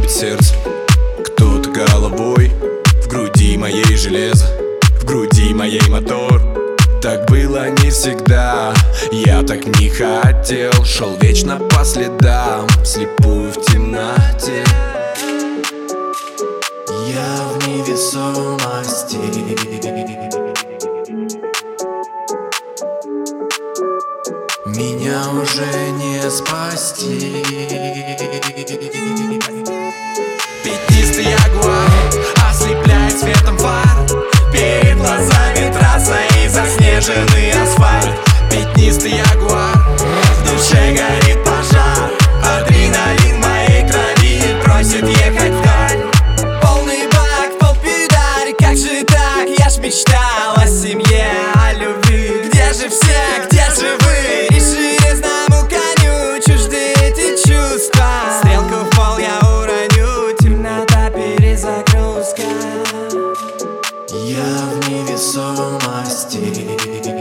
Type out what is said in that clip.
любит сердце, кто-то головой. В груди моей железо, в груди моей мотор. Так было не всегда, я так не хотел. Шел вечно по следам, вслепую в темноте. Я в невесомости. Меня уже не спасти. Пятнистый ягуар ослепляет светом фар. Перед глазами трасса и заснеженный асфальт. Пятнистый ягуар, в душе горит пожар. Адреналин в моей крови просит ехать вдаль. Полный бак, полпедали, как же так? Я ж мечтал о семье, о любви. Где же все, где же вы? И железному коню чужды эти чувства. Стрелку в пол я уроню, темнота, перезагрузка. Я в невесомости.